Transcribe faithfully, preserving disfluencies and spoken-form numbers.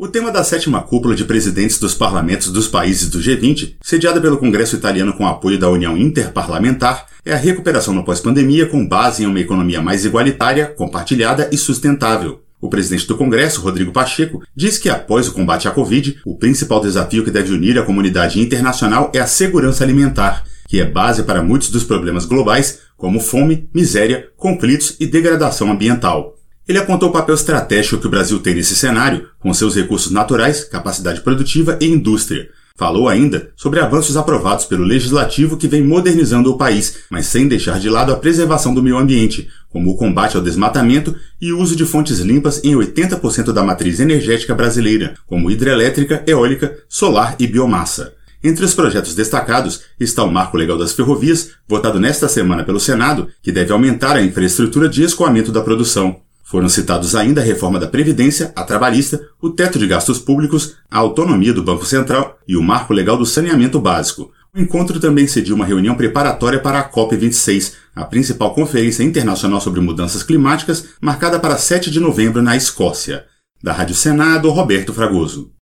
O tema da sétima cúpula de presidentes dos parlamentos dos países do G vinte, sediada pelo Congresso italiano com apoio da União Interparlamentar, é a recuperação no pós-pandemia com base em uma economia mais igualitária, compartilhada e sustentável. O presidente do Congresso, Rodrigo Pacheco, diz que após o combate à Covid, o principal desafio que deve unir a comunidade internacional é a segurança alimentar, que é base para muitos dos problemas globais, como fome, miséria, conflitos e degradação ambiental. Ele apontou o papel estratégico que o Brasil tem nesse cenário, com seus recursos naturais, capacidade produtiva e indústria. Falou ainda sobre avanços aprovados pelo Legislativo que vem modernizando o país, mas sem deixar de lado a preservação do meio ambiente, como o combate ao desmatamento e o uso de fontes limpas em oitenta por cento da matriz energética brasileira, como hidrelétrica, eólica, solar e biomassa. Entre os projetos destacados está o Marco Legal das Ferrovias, votado nesta semana pelo Senado, que deve aumentar a infraestrutura de escoamento da produção. Foram citados ainda a reforma da Previdência, a trabalhista, o teto de gastos públicos, a autonomia do Banco Central e o Marco Legal do Saneamento Básico. O encontro também cediu uma reunião preparatória para a COP vinte e seis, a principal conferência internacional sobre mudanças climáticas, marcada para sete de novembro na Escócia. Da Rádio Senado, Roberto Fragoso.